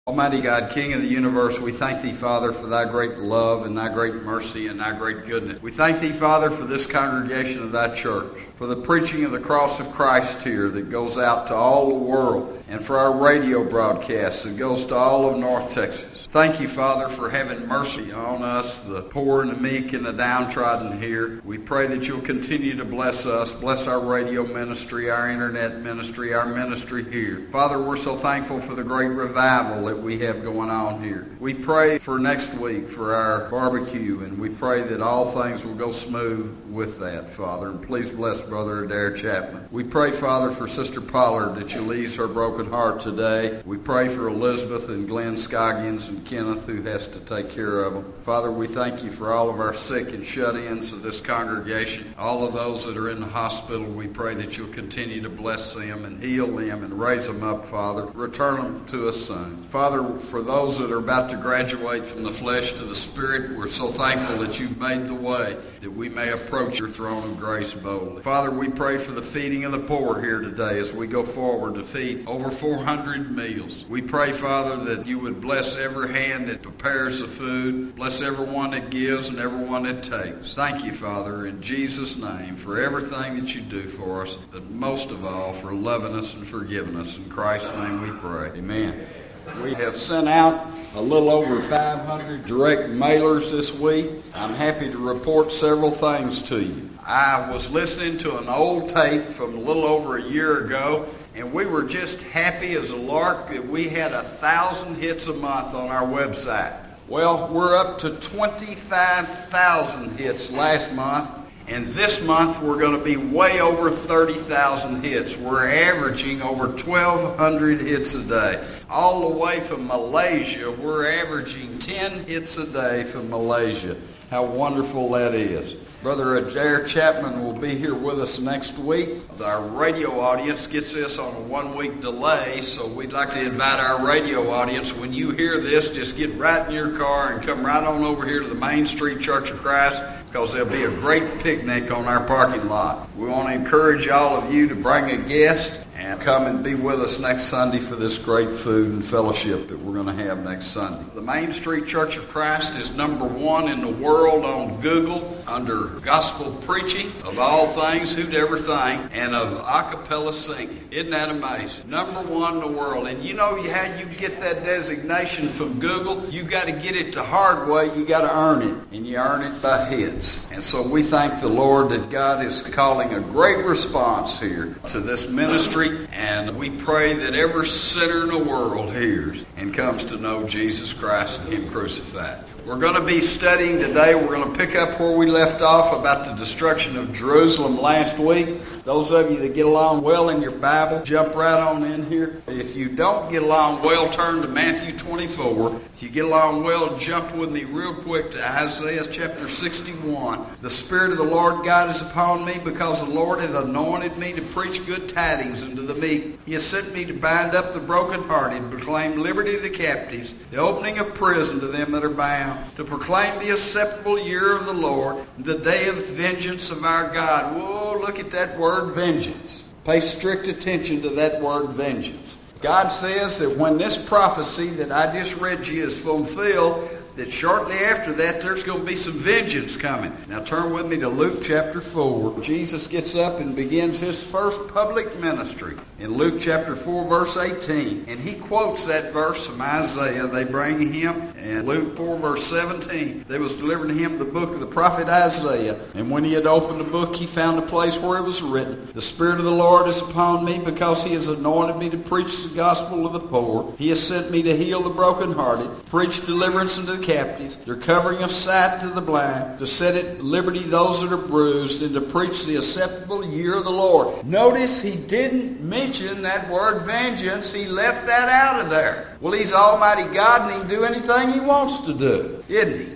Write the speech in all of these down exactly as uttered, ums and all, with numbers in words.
Almighty God, King of the universe, we thank thee, Father, for thy great love and thy great mercy and thy great goodness. We thank thee, Father, for this congregation of thy church, for the preaching of the cross of Christ here that goes out to all the world, and for our radio broadcasts that goes to all of North Texas. Thank you, Father, for having mercy on us, the poor and the meek and the downtrodden here. We pray that you'll continue to bless us, bless our radio ministry, our internet ministry, our ministry here. Father, we're so thankful for the great revival that we have going on here. We pray for next week for our barbecue, and we pray that all things will go smooth with that, Father. And please bless Brother Adair Chapman. We pray, Father, for Sister Pollard that you'll ease her broken heart today. We pray for Elizabeth and Glenn Scoggins and Kenneth, who has to take care of them. Father, we thank you for all of our sick and shut-ins of this congregation. All of those that are in the hospital, we pray that you'll continue to bless them and heal them and raise them up, Father. Return them to us soon. Father, for those that are about to graduate from the flesh to the Spirit, we're so thankful that you've made the way that we may approach your throne of grace boldly. Father, we pray for the feeding of the poor here today as we go forward to feed over four hundred meals. We pray, Father, that you would bless every hand that prepares the food, bless everyone that gives and everyone that takes. Thank you, Father, in Jesus' name, for everything that you do for us, but most of all for loving us and forgiving us. In Christ's name we pray. Amen. We have sent out a little over five hundred direct mailers this week. I'm happy to report several things to you. I was listening to an old tape from a little over a year ago, and we were just happy as a lark that we had a thousand hits a month on our website. Well, we're up to twenty-five thousand hits last month, and this month we're going to be way over thirty thousand hits. We're averaging over twelve hundred hits a day. All the way from Malaysia, we're averaging ten hits a day from Malaysia. How wonderful that is. Brother Adair Chapman will be here with us next week. Our radio audience gets this on a one-week delay, so we'd like to invite our radio audience. When you hear this, just get right in your car and come right on over here to the Main Street Church of Christ, because there'll be a great picnic on our parking lot. We want to encourage all of you to bring a guest and come and be with us next Sunday for this great food and fellowship that we're going to have next Sunday. The Main Street Church of Christ is number one in the world on Google under gospel preaching of all things, who'd ever think, and of a cappella singing. Isn't that amazing? Number one in the world. And you know how you get that designation from Google? You got to get it the hard way. You got to earn it, and you earn it by hits. And so we thank the Lord that God is calling a great response here to this ministry. And we pray that every sinner in the world hears and comes to know Jesus Christ and Him crucified. We're going to be studying today. We're going to pick up where we left off about the destruction of Jerusalem last week. Those of you that get along well in your Bible, jump right on in here. If you don't get along well, turn to Matthew twenty-four. If you get along well, jump with me real quick to Isaiah chapter sixty-one. The Spirit of the Lord God is upon me, because the Lord hath anointed me to preach good tidings unto the meek. He has sent me to bind up the brokenhearted, to proclaim liberty to the captives, the opening of prison to them that are bound, to proclaim the acceptable year of the Lord, the day of vengeance of our God. Whoa, look at that word vengeance. Pay strict attention to that word vengeance. God says that when this prophecy that I just read to you is fulfilled, that shortly after that there's going to be some vengeance coming. Now turn with me to Luke chapter four. Jesus gets up and begins his first public ministry in Luke chapter four verse eighteen. And he quotes that verse from Isaiah. They bring him, and Luke four verse seventeen, they was delivering to him the book of the prophet Isaiah. And when he had opened the book, he found a place where it was written, The Spirit of the Lord is upon me, because he has anointed me to preach the gospel of the poor. He has sent me to heal the brokenhearted, preach deliverance unto the captives, the recovering of sight to the blind, to set at liberty those that are bruised, and to preach the acceptable year of the Lord. Notice he didn't mention that word vengeance. He left that out of there. Well, he's Almighty God, and he can do anything he wants to do, isn't he?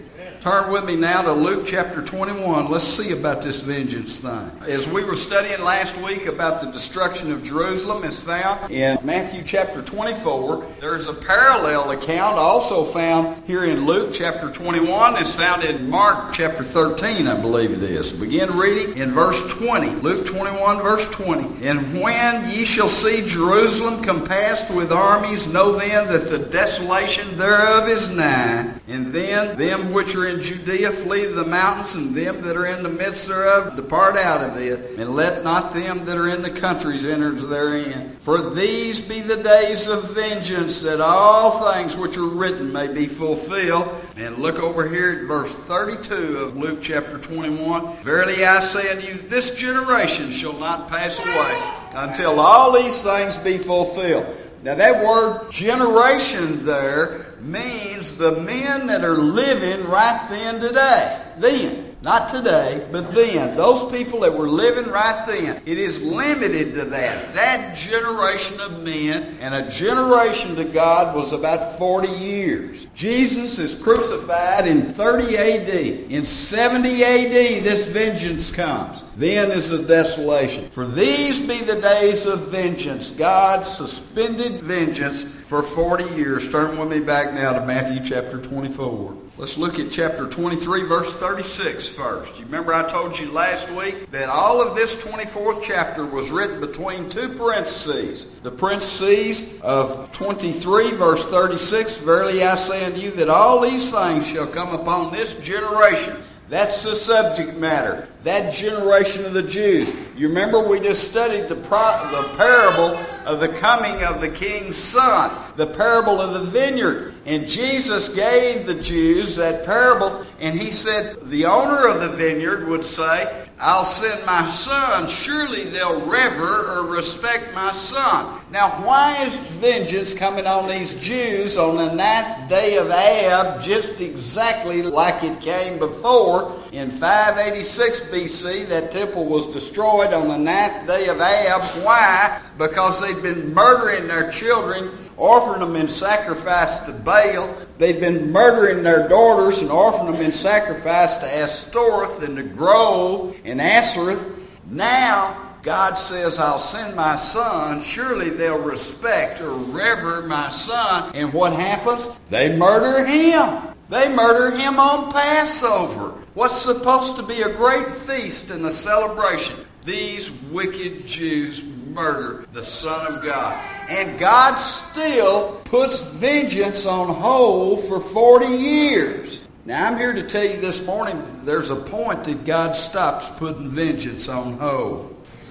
Turn with me now to Luke chapter twenty-one. Let's see about this vengeance thing. As we were studying last week about the destruction of Jerusalem, it's found in Matthew chapter twenty-four. There's a parallel account also found here in Luke chapter twenty-one. It's found in Mark chapter thirteen, I believe it is. Begin reading in verse twenty. Luke twenty-one, verse twenty. And when ye shall see Jerusalem compassed with armies, know then that the desolation thereof is nigh. And then them which are in Judea flee to the mountains, and them that are in the midst thereof depart out of it. And let not them that are in the countries enter therein. For these be the days of vengeance, that all things which are written may be fulfilled. And look over here at verse thirty-two of Luke chapter twenty-one. Verily I say unto you, this generation shall not pass away until all these things be fulfilled. Now that word generation there means the men that are living right then today. Then. Not today, but then. Those people that were living right then. It is limited to that. That generation of men, and a generation to God was about forty years. Jesus is crucified in thirty A D. In seventy A D, this vengeance comes. Then is the desolation. For these be the days of vengeance. God suspended vengeance for forty years. Turn with me back now to Matthew chapter twenty-four. Let's look at chapter twenty-three, verse thirty-six first. You remember I told you last week that all of this twenty-fourth chapter was written between two parentheses. The parentheses of twenty-three, verse thirty-six, Verily I say unto you that all these things shall come upon this generation. That's the subject matter. That generation of the Jews. You remember we just studied the, pro- the parable of the coming of the king's son. The parable of the vineyard. And Jesus gave the Jews that parable, and he said the owner of the vineyard would say, I'll send my son. Surely they'll revere or respect my son. Now, why is vengeance coming on these Jews on the ninth day of Ab, just exactly like it came before? In five eighty-six B C, that temple was destroyed on the ninth day of Ab. Why? Because they've been murdering their children, offering them in sacrifice to Baal. They've been murdering their daughters and offering them in sacrifice to Ashtoreth and the Grove and Ashereth. Now, God says, I'll send my son. Surely they'll respect or revere my son. And what happens? They murder him. They murder him on Passover. What's supposed to be a great feast and a celebration? These wicked Jews murder the Son of God. And God still puts vengeance on hold for forty years. Now I'm here to tell you this morning, there's a point that God stops putting vengeance on hold.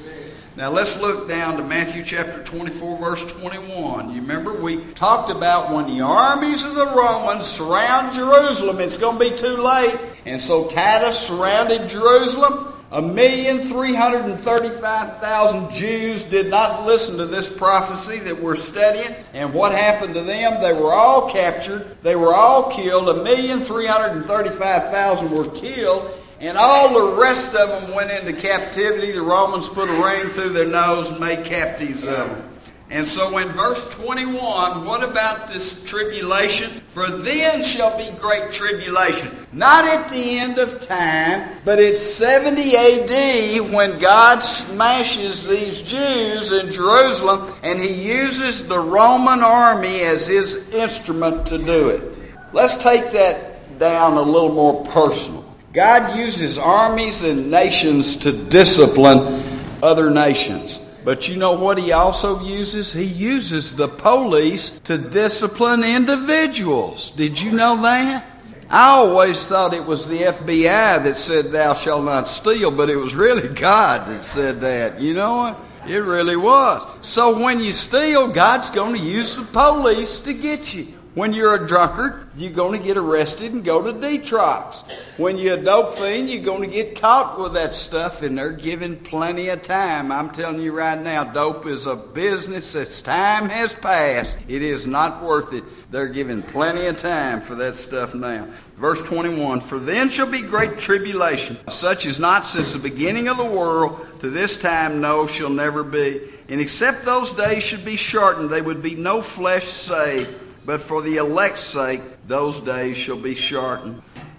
Now let's look down to Matthew chapter twenty-four, verse twenty-one. You remember we talked about when the armies of the Romans surround Jerusalem, it's going to be too late. And so Titus surrounded Jerusalem. A million three hundred and thirty-five thousand Jews did not listen to this prophecy that we're studying. And what happened to them? They were all captured. They were all killed. A million three hundred and thirty-five thousand were killed. And all the rest of them went into captivity. The Romans put a ring through their nose and made captives of them. And so in verse twenty-one, what about this tribulation? For then shall be great tribulation. Not at the end of time, but it's seventy A D when God smashes these Jews in Jerusalem and he uses the Roman army as his instrument to do it. Let's take that down a little more personal. God uses armies and nations to discipline other nations. But you know what he also uses? He uses the police to discipline individuals. Did you know that? I always thought it was the F B I that said thou shalt not steal, but it was really God that said that. You know what? It really was. So when you steal, God's going to use the police to get you. When you're a drunkard, you're going to get arrested and go to detox. When you're a dope fiend, you're going to get caught with that stuff, and they're giving plenty of time. I'm telling you right now, dope is a business that's time has passed. It is not worth it. They're giving plenty of time for that stuff now. Verse twenty-one, For then shall be great tribulation, such as not since the beginning of the world to this time, no, shall never be. And except those days should be shortened, there would be no flesh saved. But for the elect's sake, those days shall be shortened.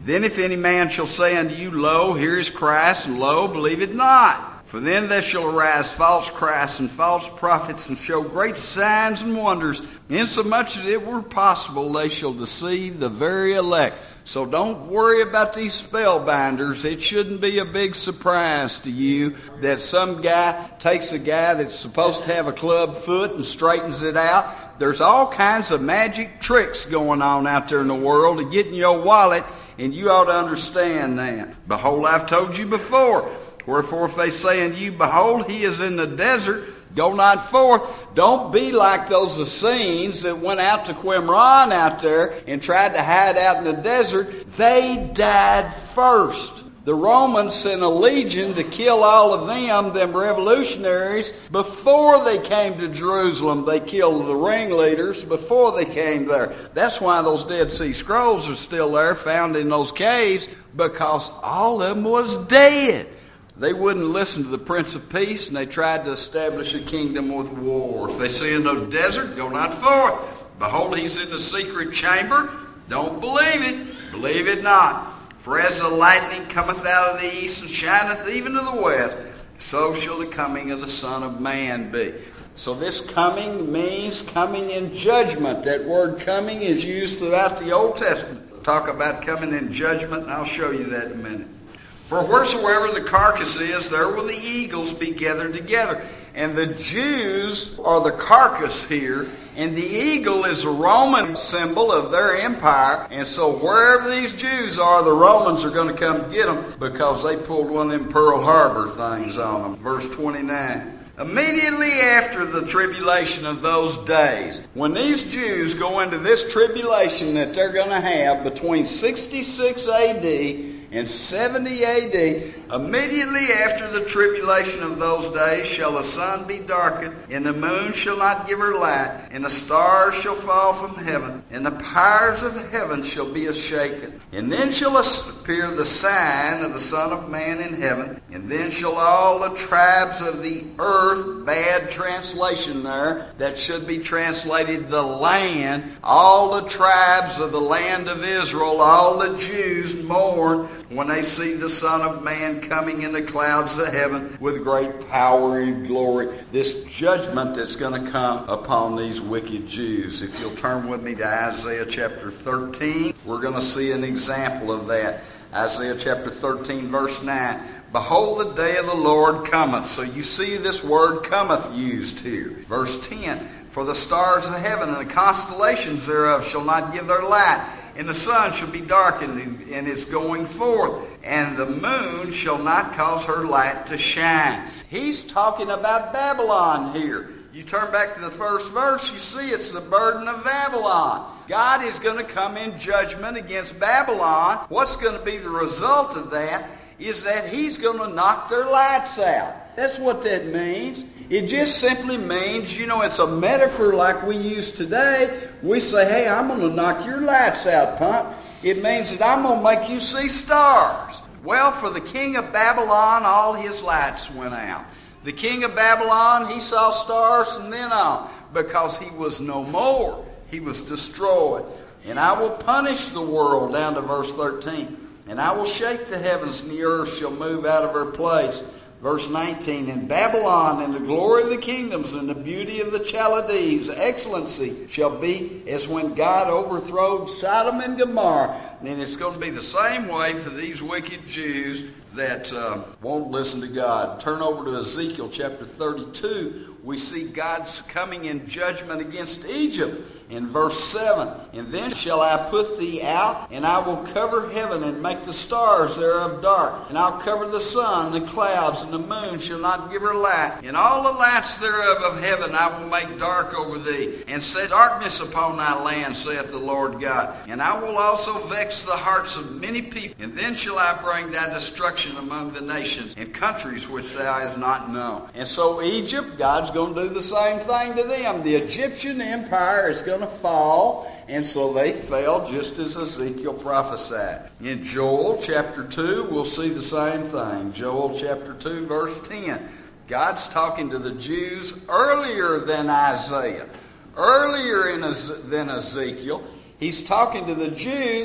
Then if any man shall say unto you, Lo, here is Christ, and lo, believe it not. For then there shall arise false Christs and false prophets, and show great signs and wonders, insomuch as it were possible they shall deceive the very elect. So don't worry about these spellbinders. It shouldn't be a big surprise to you that some guy takes a guy that's supposed to have a club foot and straightens it out. There's all kinds of magic tricks going on out there in the world to get in your wallet, and you ought to understand that. Behold, I've told you before. Wherefore if they say unto you, Behold, he is in the desert, go not forth. Don't be like those Essenes that went out to Qumran out there and tried to hide out in the desert. They died first. The Romans sent a legion to kill all of them, them revolutionaries, before they came to Jerusalem. They killed the ringleaders before they came there. That's why those Dead Sea Scrolls are still there, found in those caves, because all of them was dead. They wouldn't listen to the Prince of Peace, and they tried to establish a kingdom with war. If they say in the desert, go not forth. Behold, he's in the secret chamber. Don't believe it. Believe it not. For as the lightning cometh out of the east and shineth even to the west, so shall the coming of the Son of Man be. So this coming means coming in judgment. That word coming is used throughout the Old Testament. Talk about coming in judgment, and I'll show you that in a minute. For wheresoever the carcass is, there will the eagles be gathered together. And the Jews are the carcass here, and the eagle is a Roman symbol of their empire. And so wherever these Jews are, the Romans are going to come get them because they pulled one of them Pearl Harbor things on them. Verse twenty-nine. Immediately after the tribulation of those days, when these Jews go into this tribulation that they're going to have between sixty-six A D in seventy A D, immediately after the tribulation of those days shall the sun be darkened, and the moon shall not give her light, and the stars shall fall from heaven, and the powers of heaven shall be shaken. And then shall appear the sign of the Son of Man in heaven, and then shall all the tribes of the earth, bad translation there, that should be translated the land, all the tribes of the land of Israel, all the Jews mourn when they see the Son of Man coming in the clouds of heaven with great power and glory. This judgment that's going to come upon these wicked Jews. If you'll turn with me to Isaiah chapter thirteen, we're going to see an example of that. Isaiah chapter thirteen, verse nine. Behold, the day of the Lord cometh. So you see this word cometh used here. Verse ten. For the stars of heaven and the constellations thereof shall not give their light, and the sun shall be darkened in its going forth, and the moon shall not cause her light to shine. He's talking about Babylon here. You turn back to the first verse, you see it's the burden of Babylon. God is going to come in judgment against Babylon. What's going to be the result of that is that he's going to knock their lights out. That's what that means. It just simply means, you know, it's a metaphor like we use today. We say, hey, I'm going to knock your lights out, punk. It means that I'm going to make you see stars. Well, for the king of Babylon, all his lights went out. The king of Babylon, he saw stars from then on because he was no more. He was destroyed. And I will punish the world, down to verse thirteen. And I will shake the heavens, and the earth shall move out of her place. Verse nineteen, in Babylon, and the glory of the kingdoms, and the beauty of the Chaldees, excellency shall be as when God overthrowed Sodom and Gomorrah. And it's going to be the same way for these wicked Jews that uh, won't listen to God. Turn over to Ezekiel chapter thirty-two. We see God's coming in judgment against Egypt. In verse seven, and then shall I put thee out, and I will cover heaven, and make the stars thereof dark. And I'll cover the sun, and the clouds, and the moon shall not give her light. And all the lights thereof of heaven I will make dark over thee, and set darkness upon thy land, saith the Lord God. And I will also vex the hearts of many people. And then shall I bring thy destruction among the nations, and countries which thou hast not known. And so Egypt, God's going to do the same thing to them. The Egyptian empire is going to fall, and so they fell just as Ezekiel prophesied. In Joel chapter two, we'll see the same thing. Joel chapter two, verse ten. God's talking to the Jews earlier than Isaiah, earlier in, than Ezekiel. He's talking to the Jews,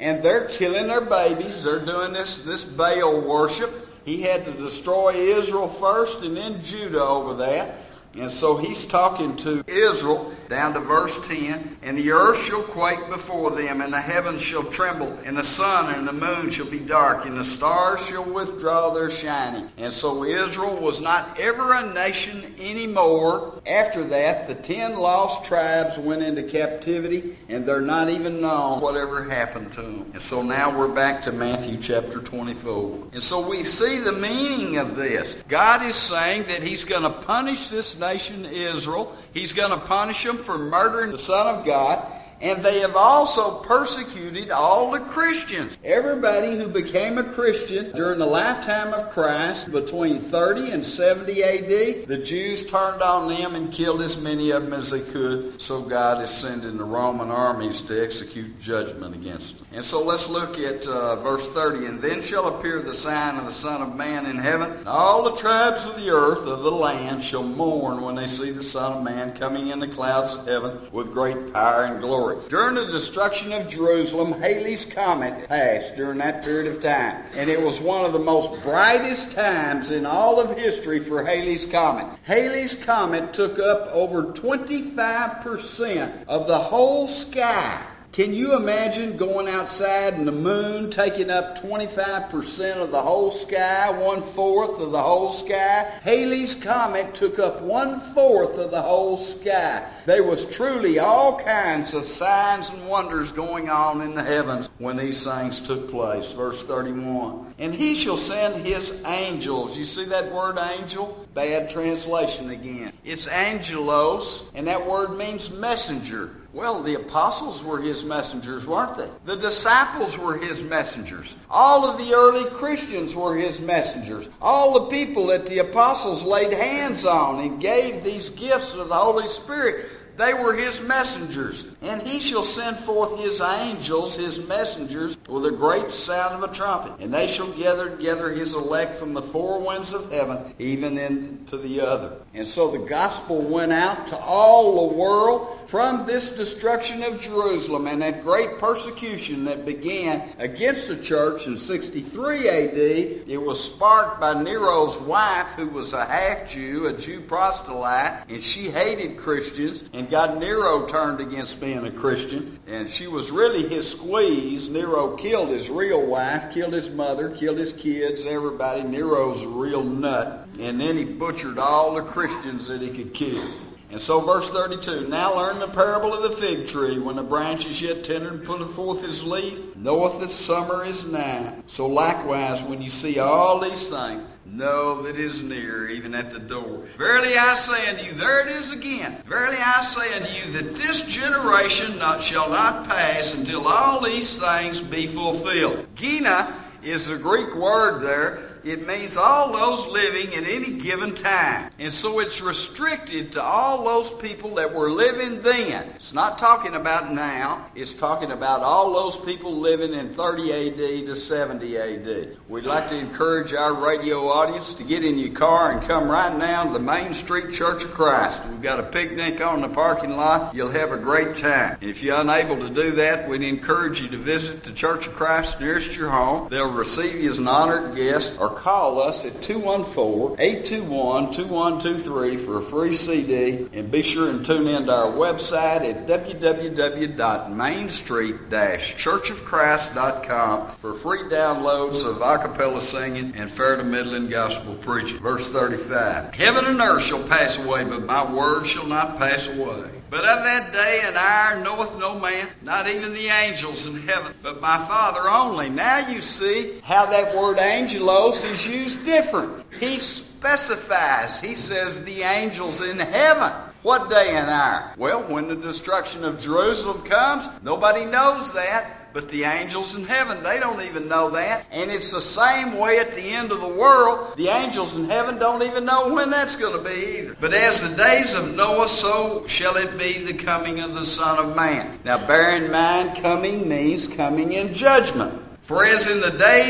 and they're killing their babies. They're doing this, this Baal worship. He had to destroy Israel first and then Judah over that. And so he's talking to Israel down to verse ten. And the earth shall quake before them, and the heavens shall tremble, and the sun and the moon shall be dark, and the stars shall withdraw their shining. And so Israel was not ever a nation anymore. After that, the ten lost tribes went into captivity, and they're not even known whatever happened to them. And so now we're back to Matthew chapter twenty-four. And so we see the meaning of this. God is saying that he's going to punish this nation Israel. He's going to punish them for murdering the Son of God. And they have also persecuted all the Christians. Everybody who became a Christian during the lifetime of Christ between thirty and seventy A D, the Jews turned on them and killed as many of them as they could. So God is sending the Roman armies to execute judgment against them. And so let's look at uh, verse thirty. And then shall appear the sign of the Son of Man in heaven. And all the tribes of the earth, of the land, shall mourn when they see the Son of Man coming in the clouds of heaven with great power and glory. During the destruction of Jerusalem, Halley's Comet passed during that period of time. And it was one of the most brightest times in all of history for Halley's Comet. Halley's Comet took up over twenty-five percent of the whole sky. Can you imagine going outside and the moon taking up twenty-five percent of the whole sky, one-fourth of the whole sky? Halley's Comet took up one-fourth of the whole sky. There was truly all kinds of signs and wonders going on in the heavens when these things took place. Verse thirty-one. And he shall send his angels. You see that word angel? Bad translation again. It's angelos, and that word means messenger. Well, the apostles were his messengers, weren't they? The disciples were his messengers. All of the early Christians were his messengers. All the people that the apostles laid hands on and gave these gifts of the Holy Spirit, they were his messengers. And he shall send forth his angels, his messengers, with a great sound of a trumpet. And they shall gather together his elect from the four winds of heaven, even into the other. And so the gospel went out to all the world from this destruction of Jerusalem and that great persecution that began against the church in sixty-three A D. It was sparked by Nero's wife, who was a half-Jew, a Jew proselyte, and she hated Christians and got Nero turned against being a Christian. And she was really his squeeze. Nero killed his real wife, killed his mother, killed his kids, everybody. Nero's a real nut. And then he butchered all the Christians that he could kill. And so verse thirty-two, now learn the parable of the fig tree. When the branch is yet tender and putteth forth his leaf, knoweth that summer is nigh. So likewise, when you see all these things, know that it is near, even at the door. Verily I say unto you, there it is again. Verily I say unto you, that this generation not, shall not pass until all these things be fulfilled. Gina is the Greek word there. It means all those living at any given time. And so it's restricted to all those people that were living then. It's not talking about now. It's talking about all those people living in thirty A D to seventy A D. We'd like to encourage our radio audience to get in your car and come right now to the Main Street Church of Christ. We've got a picnic on the parking lot. You'll have a great time. And if you're unable to do that, we'd encourage you to visit the Church of Christ nearest your home. They'll receive you as an honored guest, or call us at two one four, eight two one, two one two three for a free C D. And be sure and tune in to our website at w w w dot main street dash church of christ dot com for free downloads of a cappella singing and fair to middling gospel preaching. Verse thirty-five, heaven and earth shall pass away, but my word shall not pass away. But of that day and hour knoweth no man, not even the angels in heaven, but my Father only. Now you see how that word angelos is used different. He specifies. He says the angels in heaven. What day and hour? Well, when the destruction of Jerusalem comes, nobody knows that. But the angels in heaven, they don't even know that. And it's the same way at the end of the world. The angels in heaven don't even know when that's going to be either. But as the days of Noah, so shall it be the coming of the Son of Man. Now bear in mind, coming means coming in judgment. For as in the days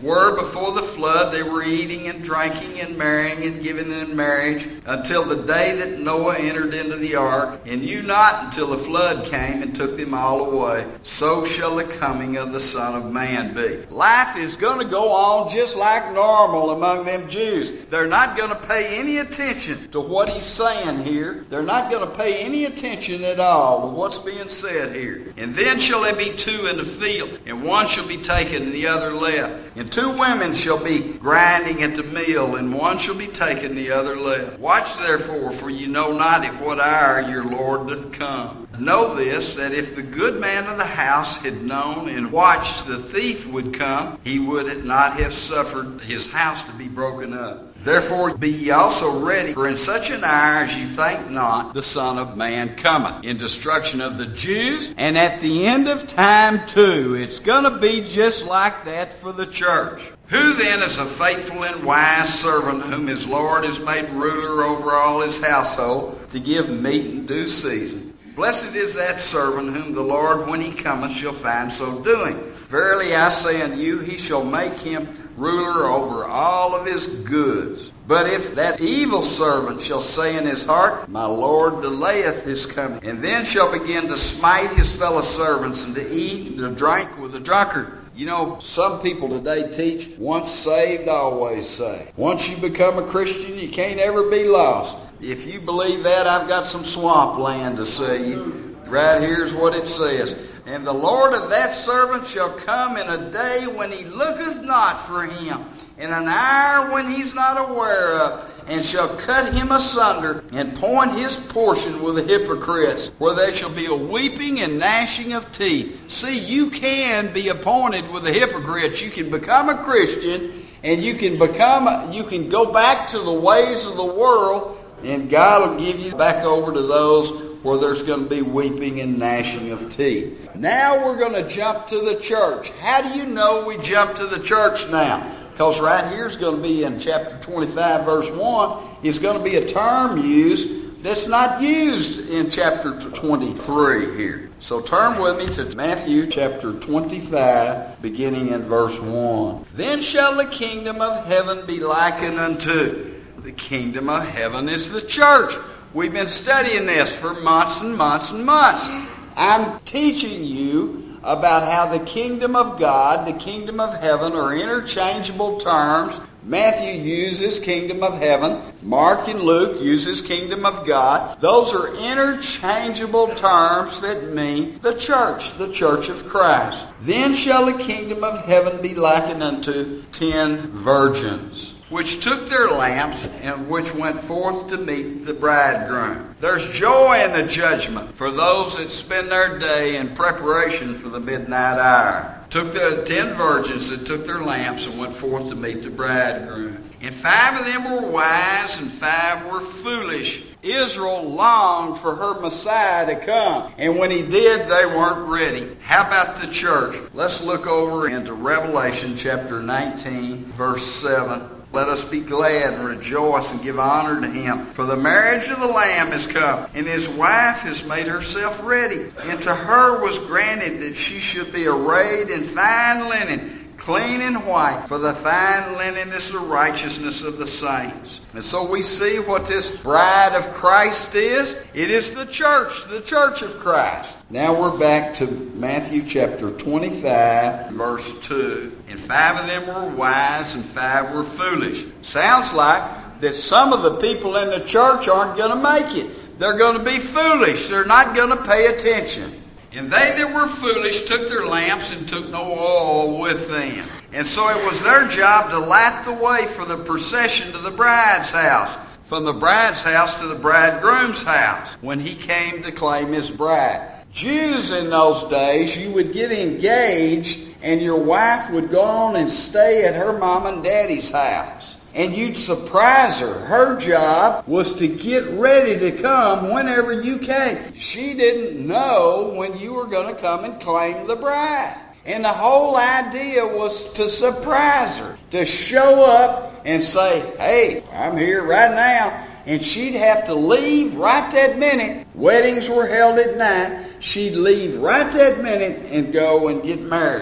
were before the flood. They were eating and drinking and marrying and giving in marriage until the day that Noah entered into the ark, and knew not until the flood came and took them all away. So shall the coming of the Son of Man be. Life is going to go on just like normal among them Jews. They're not going to pay any attention to what he's saying here. They're not going to pay any attention at all to what's being said here. And then shall there be two in the field, and one shall be taken and the other left. And two women shall be grinding at the mill, and one shall be taken, the other left. Watch therefore, for you know not at what hour your Lord doth come. Know this, that if the good man of the house had known and watched the thief would come, he would not have suffered his house to be broken up. Therefore be ye also ready, for in such an hour as ye think not, the Son of Man cometh. In destruction of the Jews, and at the end of time too. It's going to be just like that for the church. Who then is a faithful and wise servant, whom his Lord has made ruler over all his household, to give meat in due season? Blessed is that servant whom the Lord, when he cometh, shall find so doing. Verily I say unto you, he shall make him ruler over all of his goods. But if that evil servant shall say in his heart, my Lord delayeth his coming, and then shall begin to smite his fellow servants, and to eat and to drink with the drunkard. You know, some people today teach, once saved, always saved. Once you become a Christian, you can't ever be lost. If you believe that, I've got some swamp land to see you. Right here's what it says. And the Lord of that servant shall come in a day when he looketh not for him, in an hour when he's not aware of, and shall cut him asunder, and point his portion with the hypocrites, where there shall be a weeping and gnashing of teeth. See, you can be appointed with the hypocrites. You can become a Christian, and you can become, you can go back to the ways of the world, and God will give you back over to those where there's going to be weeping and gnashing of teeth. Now we're going to jump to the church. How do you know we jump to the church now? Because right here is going to be in chapter twenty-five, verse one, is going to be a term used that's not used in chapter twenty-three here. So turn with me to Matthew chapter twenty-five, beginning in verse one. Then shall the kingdom of heaven be likened unto. The kingdom of heaven is the church. We've been studying this for months and months and months. I'm teaching you about how the kingdom of God, the kingdom of heaven are interchangeable terms. Matthew uses kingdom of heaven. Mark and Luke uses kingdom of God. Those are interchangeable terms that mean the church, the church of Christ. Then shall the kingdom of heaven be likened unto ten virgins, which took their lamps and which went forth to meet the bridegroom. There's joy in the judgment for those that spend their day in preparation for the midnight hour. Took the ten virgins that took their lamps and went forth to meet the bridegroom. And five of them were wise and five were foolish. Israel longed for her Messiah to come. And when he did, they weren't ready. How about the church? Let's look over into Revelation chapter nineteen, verse seven. Let us be glad and rejoice and give honor to him. For the marriage of the Lamb is come, and his wife has made herself ready. And to her was granted that she should be arrayed in fine linen, clean and white. For the fine linen is the righteousness of the saints. And so we see what this bride of Christ is. It is the church, the church of Christ. Now we're back to Matthew chapter twenty-five, verse two. And five of them were wise and five were foolish. Sounds like that some of the people in the church aren't going to make it. They're going to be foolish. They're not going to pay attention. And they that were foolish took their lamps and took no oil with them. And so it was their job to light the way for the procession to the bride's house, from the bride's house to the bridegroom's house, when he came to claim his bride. Jews in those days, you would get engaged and your wife would go on and stay at her mom and daddy's house. And you'd surprise her. Her job was to get ready to come whenever you came. She didn't know when you were going to come and claim the bride. And the whole idea was to surprise her, to show up and say, hey, I'm here right now. And she'd have to leave right that minute. Weddings were held at night. She'd leave right that minute and go and get married.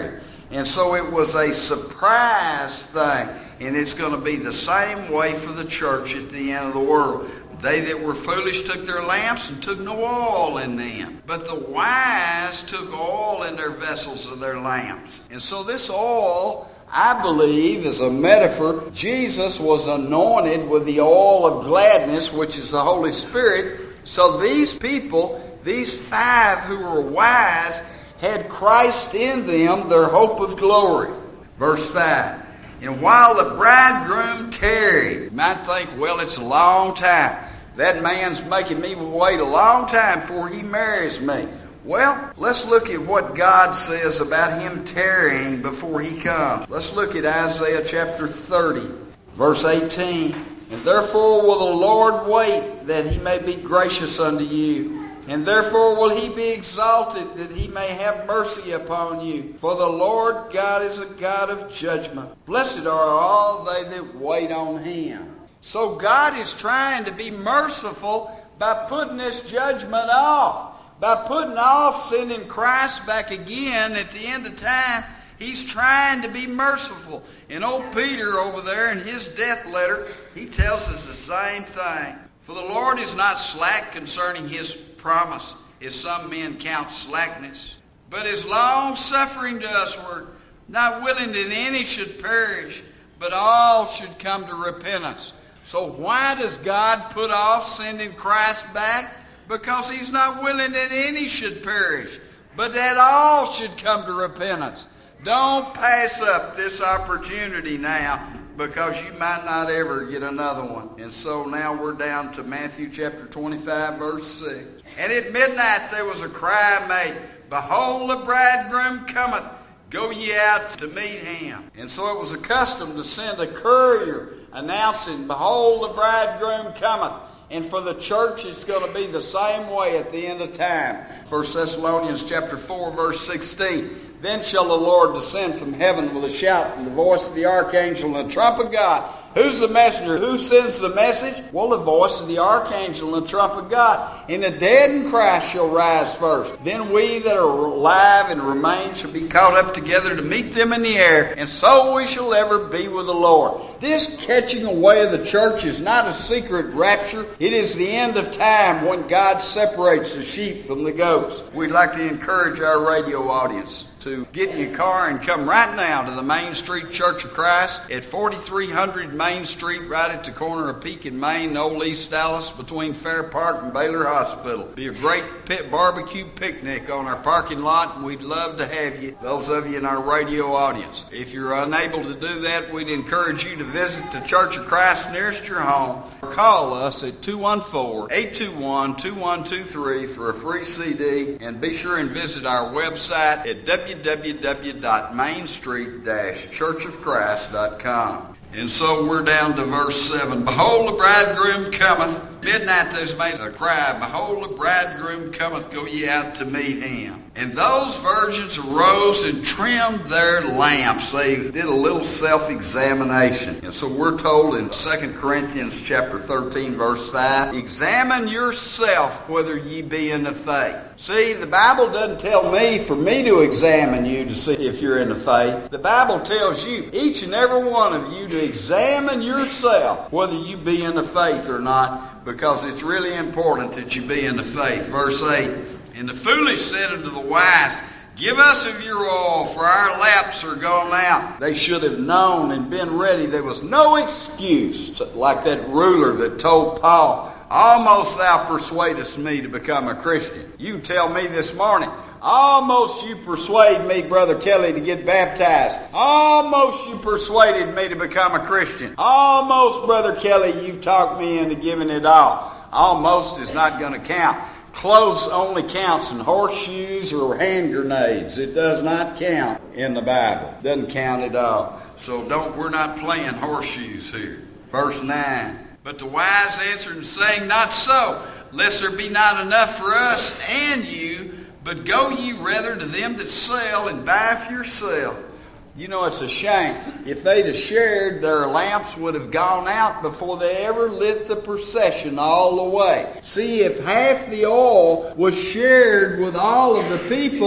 And so it was a surprise thing. And it's going to be the same way for the church at the end of the world. They that were foolish took their lamps and took no oil in them. But the wise took oil in their vessels of their lamps. And so this oil, I believe, is a metaphor. Jesus was anointed with the oil of gladness, which is the Holy Spirit. So these people, these five who were wise, had Christ in them, their hope of glory. Verse five. And while the bridegroom tarried, you might think, well, it's a long time. That man's making me wait a long time before he marries me. Well, let's look at what God says about him tarrying before he comes. Let's look at Isaiah chapter thirty, verse eighteen. And therefore will the Lord wait, that he may be gracious unto you. And therefore will he be exalted, that he may have mercy upon you. For the Lord God is a God of judgment. Blessed are all they that wait on him. So God is trying to be merciful by putting this judgment off. By putting off sending Christ back again at the end of time. He's trying to be merciful. And old Peter over there in his death letter, he tells us the same thing. For the Lord is not slack concerning his promise, as some men count slackness, but is long-suffering to usward, not willing that any should perish, but all should come to repentance. So why does God put off sending Christ back? Because he's not willing that any should perish, but that all should come to repentance. Don't pass up this opportunity now, because you might not ever get another one. And so now we're down to Matthew chapter twenty-five, verse six. And at midnight there was a cry made, Behold, the bridegroom cometh, go ye out to meet him. And so it was a custom to send a courier announcing, Behold, the bridegroom cometh. And for the church, it's going to be the same way at the end of time. First Thessalonians chapter four, verse sixteen. Then shall the Lord descend from heaven with a shout and the voice of the archangel and the trump of God. Who's the messenger? Who sends the message? Well, the voice of the archangel and the trump of God. And the dead in Christ shall rise first. Then we that are alive and remain shall be caught up together to meet them in the air. And so we shall ever be with the Lord. This catching away of the church is not a secret rapture. It is the end of time when God separates the sheep from the goats. We'd like to encourage our radio audience to get in your car and come right now to the Main Street Church of Christ at forty-three hundred Main Street, right at the corner of Pekin, Maine, Old East Dallas, between Fair Park and Baylor Hospital. Be a great pit barbecue picnic on our parking lot, and we'd love to have you, those of you in our radio audience. If you're unable to do that, we'd encourage you to visit the Church of Christ nearest your home, or call us at two one four, eight two one, two one two three for a free C D, and be sure and visit our website at w w w dot main street dash church of christ dot com. And so we're down to verse seven. Behold, the bridegroom cometh. Midnight there's made a cry. Behold, the bridegroom cometh. Go ye out to meet him. And those virgins arose and trimmed their lamps. They did a little self-examination. And so we're told in Second Corinthians chapter thirteen, verse five, examine yourself whether ye be in the faith. See, the Bible doesn't tell me for me to examine you to see if you're in the faith. The Bible tells you, each and every one of you, to examine yourself whether you be in the faith or not, because it's really important that you be in the faith. Verse eight, and the foolish said unto the wise, give us of your oil, for our lamps are gone out. They should have known and been ready. There was no excuse, like that ruler that told Paul, almost thou persuadest me to become a Christian. You can tell me this morning, almost you persuade me, Brother Kelly, to get baptized. Almost you persuaded me to become a Christian. Almost, Brother Kelly, you've talked me into giving it all. Almost is not going to count. Close only counts in horseshoes or hand grenades. It does not count in the Bible. It doesn't count at all. So don't, we're not playing horseshoes here. Verse nine. But the wise answered and saying, not so, lest there be not enough for us and you, but go ye rather to them that sell and buy for yourself. You know, it's a shame. If they'd have shared, their lamps would have gone out before they ever lit the procession all the way. See, if half the oil was shared with all of the people,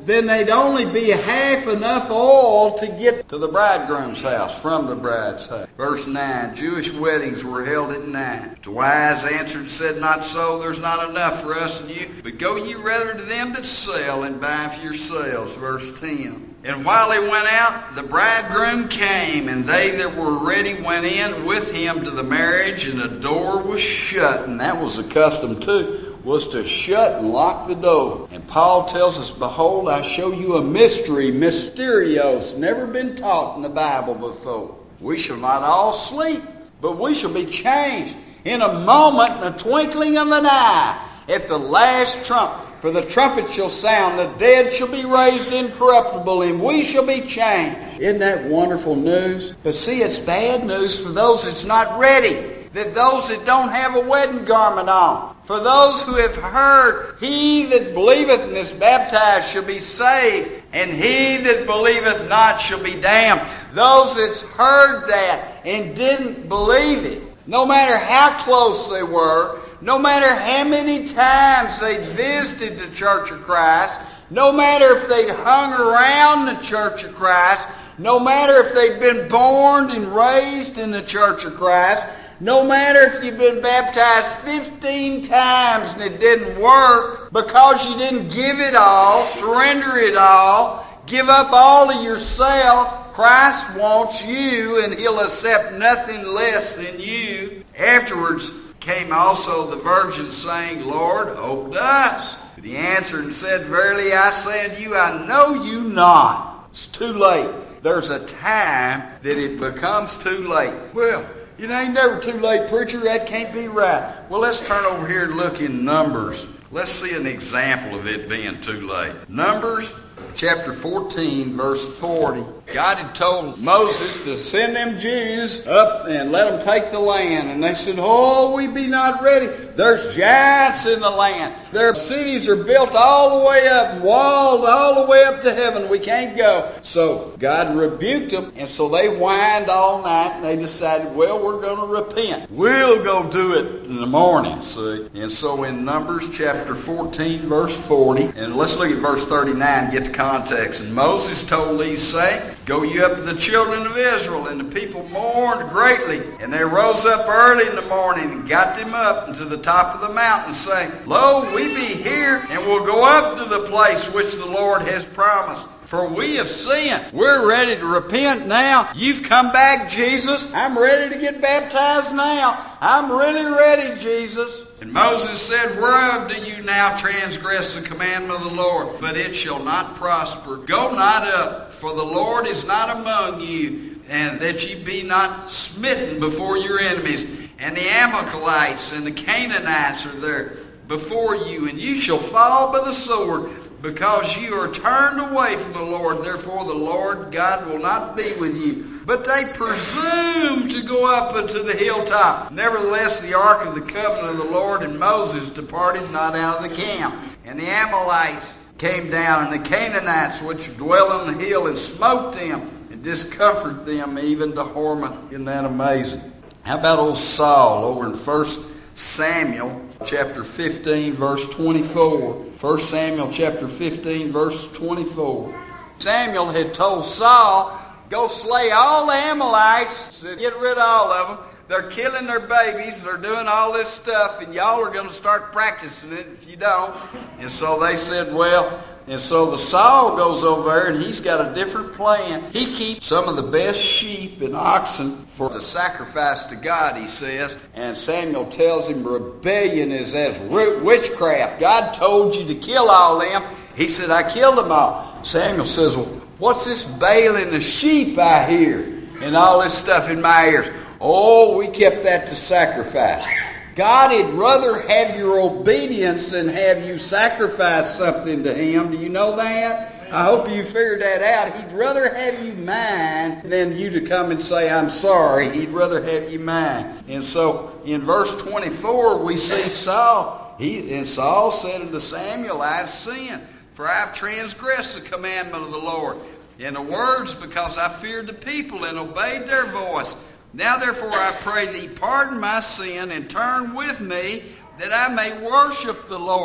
then they'd only be half enough oil to get to the bridegroom's house from the bride's house. Verse nine, Jewish weddings were held at nine. The wise answered and said, Not so, there's not enough for us and you, but go ye rather to them that sell and buy for yourselves. Verse ten. And while he went out, the bridegroom came, and they that were ready went in with him to the marriage, and the door was shut. And that was the custom too, was to shut and lock the door. And Paul tells us, Behold, I show you a mystery, mysterios, never been taught in the Bible before. We shall not all sleep, but we shall be changed in a moment, in the twinkling of an eye, at the last trump. For the trumpet shall sound, the dead shall be raised incorruptible, and we shall be changed. Isn't that wonderful news? But see, it's bad news for those that's not ready. That those that don't have a wedding garment on. For those who have heard, he that believeth and is baptized shall be saved, and he that believeth not shall be damned. Those that's heard that and didn't believe it, no matter how close they were, no matter how many times they visited the Church of Christ, no matter if they'd hung around the Church of Christ, no matter if they'd been born and raised in the Church of Christ, no matter if you've been baptized fifteen times and it didn't work because you didn't give it all, surrender it all, give up all of yourself, Christ wants you and he'll accept nothing less than you. Afterwards came also the virgin, saying, Lord, open to us. But he answered and said, Verily I say unto you, I know you not. It's too late. There's a time that it becomes too late. Well, it ain't never too late, preacher. That can't be right. Well, let's turn over here and look in Numbers. Let's see an example of it being too late. Numbers chapter fourteen, verse forty. God had told Moses to send them Jews up and let them take the land. And they said, Oh, we be not ready. There's giants in the land. Their cities are built all the way up, walled all the way up to heaven. We can't go. So God rebuked them. And so they whined all night. And they decided, well, we're going to repent. We'll go do it in the morning, see. And so in Numbers chapter fourteen, verse forty. And let's look at verse thirty-nine, get the context. And Moses told these, saying, Go ye up to the children of Israel. And the people mourned greatly. And they rose up early in the morning and got them up into the top of the mountain, saying, Lo, we be here, and will go up to the place which the Lord has promised. For we have sinned. We're ready to repent now. You've come back, Jesus. I'm ready to get baptized now. I'm really ready, Jesus. And Moses said, Whereof do you now transgress the commandment of the Lord? But it shall not prosper. Go not up, for the Lord is not among you, and that ye be not smitten before your enemies. And the Amalekites and the Canaanites are there before you, and you shall fall by the sword, because you are turned away from the Lord. Therefore the Lord God will not be with you. But they presumed to go up unto the hilltop. Nevertheless, the ark of the covenant of the Lord and Moses departed not out of the camp. And the Amalekites came down, and the Canaanites which dwell on the hill, and smote them, and discomforted them even to Hormah. Isn't that amazing? How about old Saul over in First Samuel chapter fifteen, verse twenty-four. First Samuel chapter fifteen, verse twenty-four. Samuel had told Saul, go slay all the Amalekites, get rid of all of them. They're killing their babies, they're doing all this stuff, and y'all are going to start practicing it if you don't. And so they said, well, and so the Saul goes over there, and he's got a different plan. He keeps some of the best sheep and oxen for the sacrifice to God, he says. And Samuel tells him rebellion is as witchcraft. God told you to kill all them. He said, I killed them all. Samuel says, well, what's this bailing the sheep I hear? And all this stuff in my ears. Oh, we kept that to sacrifice. God would rather have your obedience than have you sacrifice something to Him. Do you know that? I hope you figured that out. He'd rather have you mine than you to come and say, I'm sorry. He'd rather have you mine. And so in verse twenty-four, we see Saul. He, and Saul said unto Samuel, I have sinned, for I have transgressed the commandment of the Lord. In the words, because I feared the people and obeyed their voice. Now therefore I pray thee, pardon my sin, and turn with me, that I may worship the Lord.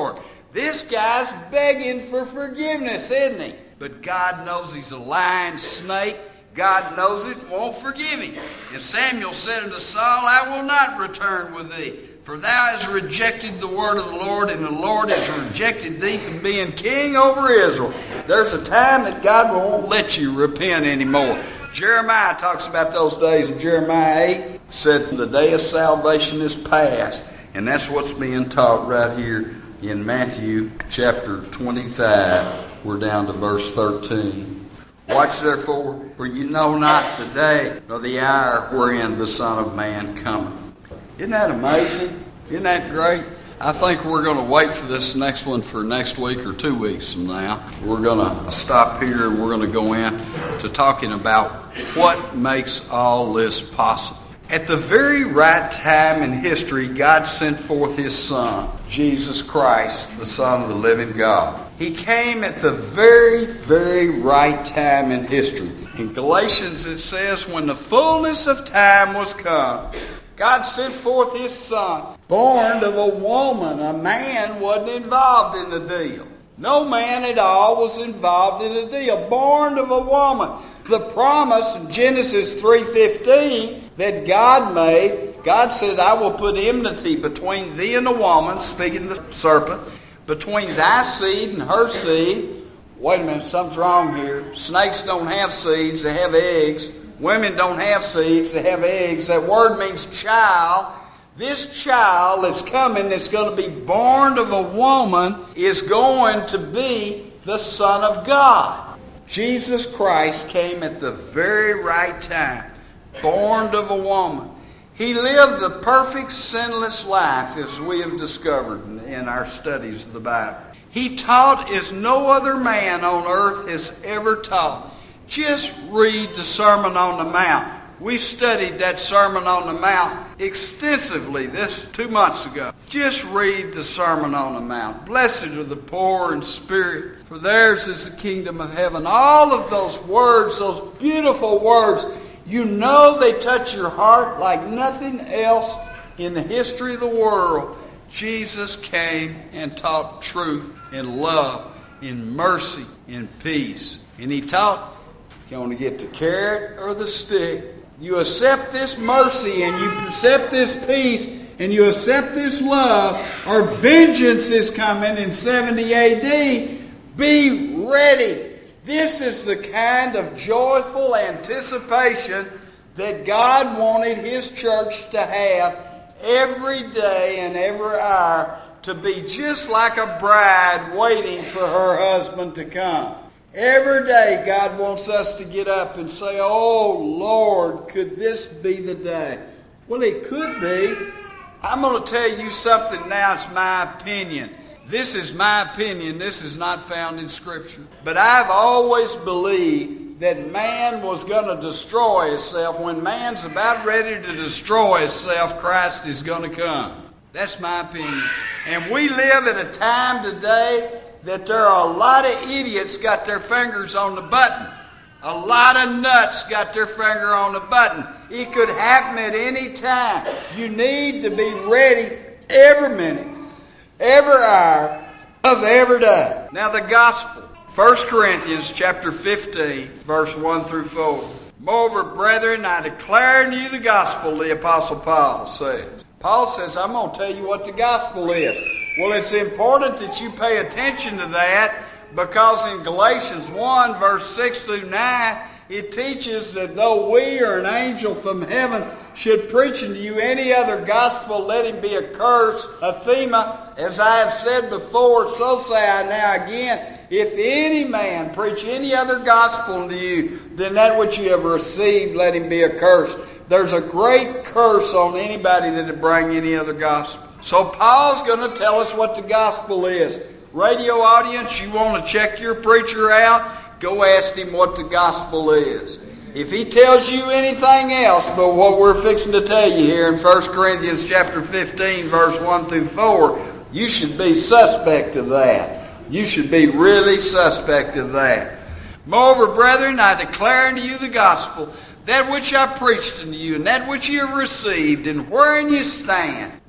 This guy's begging for forgiveness, isn't he? But God knows he's a lying snake. God knows it, won't forgive him. And Samuel said unto Saul, I will not return with thee, for thou hast rejected the word of the Lord, and the Lord has rejected thee from being king over Israel. There's a time that God won't let you repent anymore. Jeremiah talks about those days in Jeremiah eight. Said the day of salvation is past. And that's what's being taught right here in Matthew chapter twenty-five. We're down to verse thirteen. Watch therefore, for you know not the day nor the hour wherein the Son of Man cometh. Isn't that amazing? Isn't that great? I think we're going to wait for this next one for next week or two weeks from now. We're going to stop here and we're going to go in to talking about what makes all this possible. At the very right time in history, God sent forth His Son, Jesus Christ, the Son of the living God. He came at the very, very right time in history. In Galatians it says, when the fullness of time was come, God sent forth His Son, born of a woman. A man wasn't involved in the deal. No man at all was involved in the deal. Born of a woman. The promise in Genesis three fifteen that God made, God said, I will put enmity between thee and the woman, speaking to the serpent, between thy seed and her seed. Wait a minute, something's wrong here. Snakes don't have seeds, they have eggs. Women don't have seeds, they have eggs. That word means child. This child that's coming, that's going to be born of a woman, is going to be the Son of God. Jesus Christ came at the very right time, born of a woman. He lived the perfect sinless life, as we have discovered in our studies of the Bible. He taught as no other man on earth has ever taught. Just read the Sermon on the Mount. We studied that Sermon on the Mount extensively this two months ago. Just read the Sermon on the Mount. Blessed are the poor in spirit, for theirs is the kingdom of heaven. All of those words, those beautiful words, you know they touch your heart like nothing else in the history of the world. Jesus came and taught truth and love and mercy and peace. And He taught, you want to get the carrot or the stick. You accept this mercy and you accept this peace and you accept this love, or vengeance is coming in seventy A D. Be ready. This is the kind of joyful anticipation that God wanted His church to have every day and every hour, to be just like a bride waiting for her husband to come. Every day God wants us to get up and say, oh Lord, could this be the day? Well, it could be. I'm going to tell you something now. It's my opinion. This is my opinion. This is not found in Scripture. But I've always believed that man was going to destroy himself. When man's about ready to destroy himself, Christ is going to come. That's my opinion. And we live at a time today that there are a lot of idiots got their fingers on the button. A lot of nuts got their finger on the button. It could happen at any time. You need to be ready every minute, every hour of every day. Now the gospel. First Corinthians chapter fifteen, verse one through four. Moreover, brethren, I declare unto you the gospel, the Apostle Paul said. Paul says, I'm going to tell you what the gospel is. Well, it's important that you pay attention to that, because in Galatians one, verse six through nine, it teaches that though we or an angel from heaven should preach unto you any other gospel, let him be accursed, anathema. As I have said before, so say I now again, if any man preach any other gospel to you than that which you have received, let him be accursed. There's a great curse on anybody that would bring any other gospel. So Paul's going to tell us what the gospel is. Radio audience, you want to check your preacher out? Go ask him what the gospel is. If he tells you anything else but what we're fixing to tell you here in First Corinthians chapter fifteen, verse one through four, you should be suspect of that. You should be really suspect of that. Moreover, brethren, I declare unto you the gospel, that which I preached unto you, and that which you have received, and wherein you stand,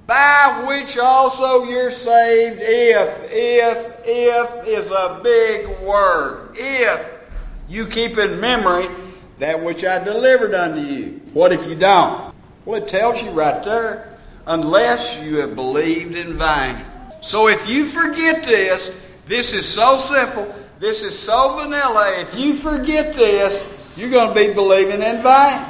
by which also you're saved, if, if, if is a big word. If you keep in memory that which I delivered unto you. What if you don't? Well, it tells you right there, unless you have believed in vain. So if you forget this, this is so simple, this is so vanilla, if you forget this, you're going to be believing in vain.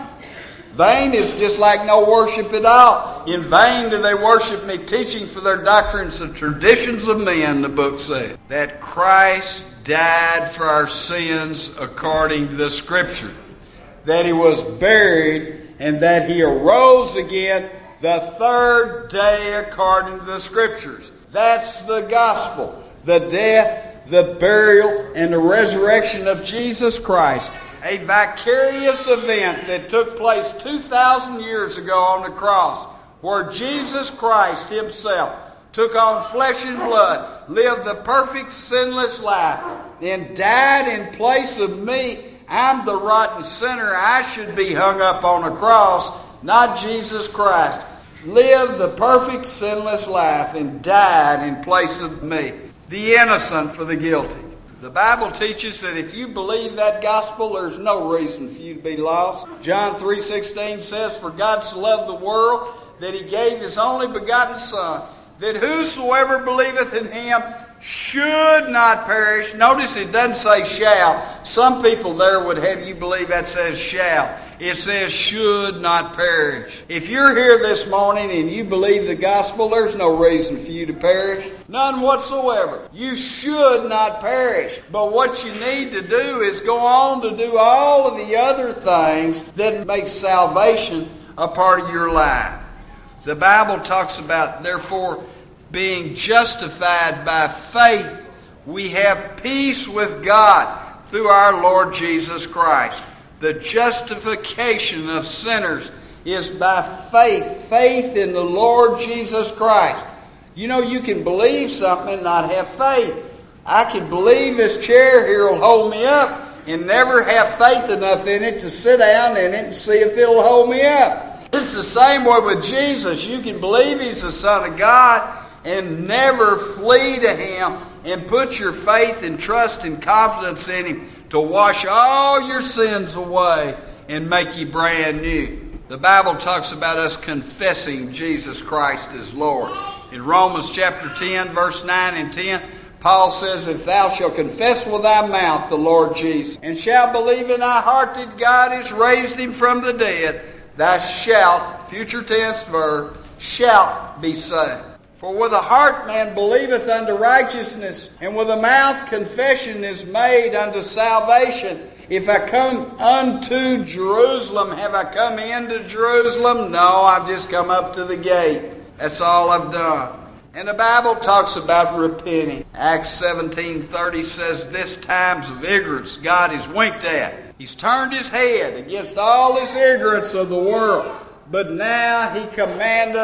Vain is just like no worship at all. In vain do they worship me, teaching for their doctrines the traditions of men, the book says. That Christ died for our sins according to the Scripture. That He was buried and that He arose again the third day according to the Scriptures. That's the gospel. The death, the burial, and the resurrection of Jesus Christ. A vicarious event that took place two thousand years ago on the cross, where Jesus Christ Himself took on flesh and blood, lived the perfect sinless life, and died in place of me. I'm the rotten sinner. I should be hung up on a cross, not Jesus Christ. Lived the perfect sinless life and died in place of me, the innocent for the guilty. The Bible teaches that if you believe that gospel, there's no reason for you to be lost. John three sixteen says, "For God so loved the world that He gave His only begotten Son, that whosoever believeth in Him should not perish." Notice it doesn't say shall. Some people there would have you believe that says shall. It says should not perish. If you're here this morning and you believe the gospel, there's no reason for you to perish. None whatsoever. You should not perish. But what you need to do is go on to do all of the other things that make salvation a part of your life. The Bible talks about, therefore, being justified by faith. We have peace with God through our Lord Jesus Christ. The justification of sinners is by faith. Faith in the Lord Jesus Christ. You know, you can believe something and not have faith. I can believe this chair here will hold me up and never have faith enough in it to sit down in it and see if it'll hold me up. It's the same way with Jesus. You can believe He's the Son of God and never flee to Him and put your faith and trust and confidence in Him to wash all your sins away and make you brand new. The Bible talks about us confessing Jesus Christ as Lord. In Romans chapter ten, verse nine and ten, Paul says, "If thou shalt confess with thy mouth the Lord Jesus, and shalt believe in thy heart that God has raised Him from the dead, thou shalt," future tense verb, "shalt be saved. For with the heart man believeth unto righteousness, and with the mouth confession is made unto salvation. If I come unto Jerusalem, have I come into Jerusalem? No, I've just come up to the gate. That's all I've done." And the Bible talks about repenting. Acts seventeen thirty says, "This times of ignorance God has winked at. He's turned His head against all this ignorance of the world. But now He commandeth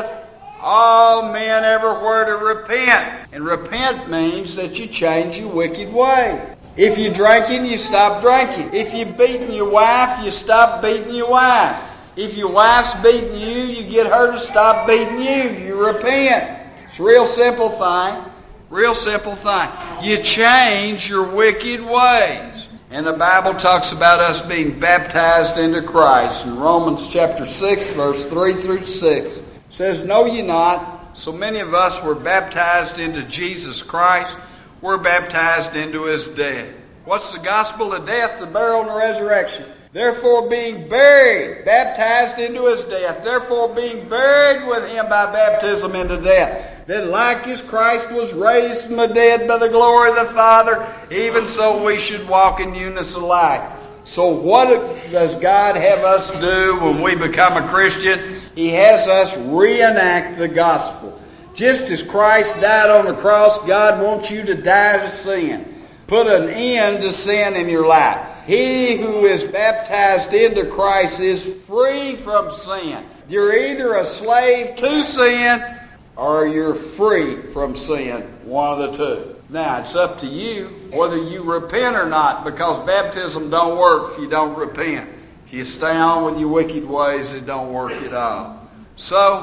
all men everywhere to repent." And repent means that you change your wicked way. If you're drinking, you stop drinking. If you're beating your wife, you stop beating your wife. If your wife's beating you, you get her to stop beating you. You repent. It's a real simple thing. Real simple thing. You change your wicked ways. And the Bible talks about us being baptized into Christ. In Romans chapter six, verse three through six. It says, "Know ye not, so many of us were baptized into Jesus Christ, we're baptized into His death." What's the gospel of death? The burial and the resurrection. "Therefore being buried," baptized into His death, "therefore being buried with Him by baptism into death, that like as Christ was raised from the dead by the glory of the Father, even so we should walk in newness of life." So what does God have us do when we become a Christian? He has us reenact the gospel. Just as Christ died on the cross, God wants you to die to sin. Put an end to sin in your life. He who is baptized into Christ is free from sin. You're either a slave to sin or you're free from sin. One of the two. Now, it's up to you whether you repent or not, because baptism don't work if you don't repent. If you stay on with your wicked ways, it don't work at all. So,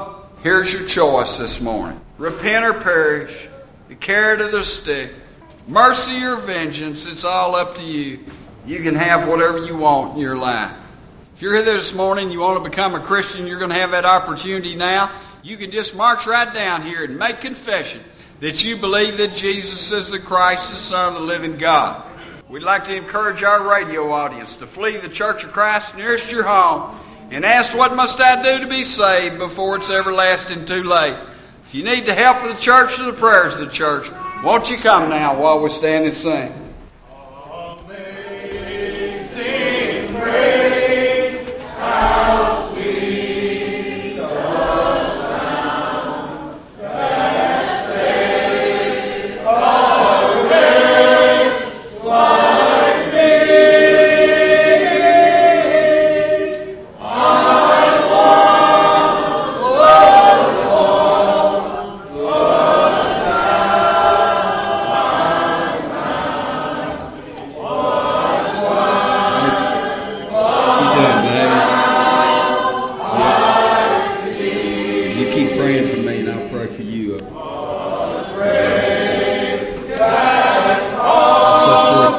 Here's your choice this morning. Repent or perish. The carrot or the stick. Mercy or vengeance, it's all up to you. You can have whatever you want in your life. If you're here this morning, you want to become a Christian, you're going to have that opportunity now. You can just march right down here and make confession that you believe that Jesus is the Christ, the Son of the living God. We'd like to encourage our radio audience to flee the Church of Christ nearest your home and ask, what must I do to be saved before it's everlasting too late? If you need the help of the church or the prayers of the church, won't you come now while we stand and sing? Amazing grace, how sweet the sound that saved a wretch like me. I once was lost, but You keep praying for me and I'll pray for you. Sister.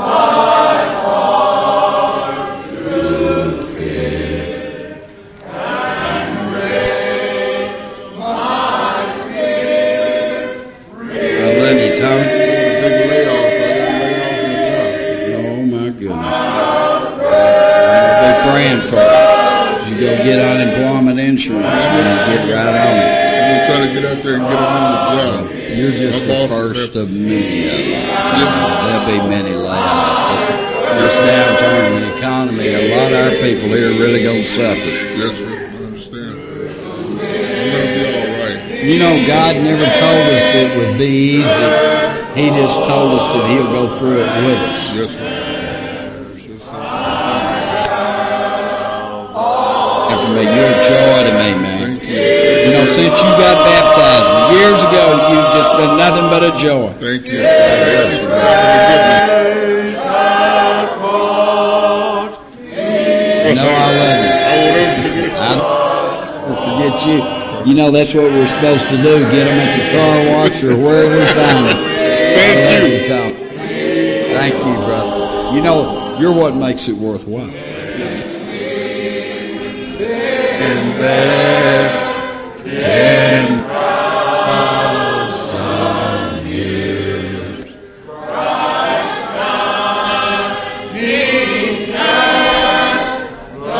Get unemployment insurance and get right on it. I'm going to try to get out there and get another job. You're just My the boss first said- of many of them. Yes, sir. There'll be many layoffs. This, this downturn in the economy, a lot of our people here are really going to suffer. Yes, sir. I understand. I'm going to be all right. You know, God never told us it would be easy. He just told us that He'll go through it with us. Yes, sir. Yes, sir. And for me, you're a joy to me, man. Thank you. You know, since you got baptized years ago, you've just been nothing but a joy. Thank you. Thank you for having to No, I love you. I will never forget. I'll never forget you. You know, that's what we're supposed to do. Get them at the car wash or wherever we find them. Thank you. Tom. Thank you, brother. You know, you're what makes it worthwhile. And there, ten thousand years, Christ died beneath the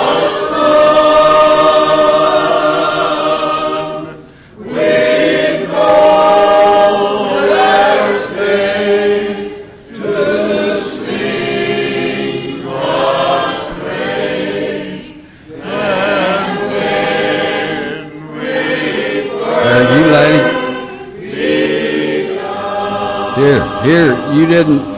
sun, with golden space to sing God's praise. You lady. Here, here, you didn't